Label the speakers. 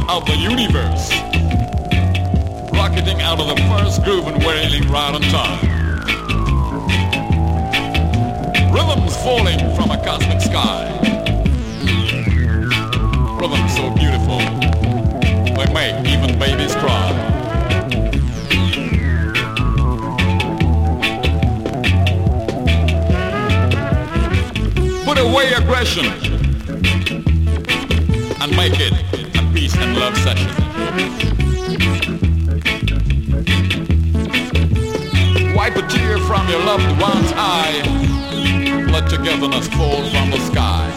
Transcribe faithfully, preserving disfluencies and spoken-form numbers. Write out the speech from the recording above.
Speaker 1: of the universe, rocketing out of the first groove and wailing right on time. Rhythms falling from a cosmic sky. Rhythms so beautiful, they make even babies cry. Put away aggression and make it a peace and love session. Wipe a tear from your loved one's eye. Let togetherness fall from the sky.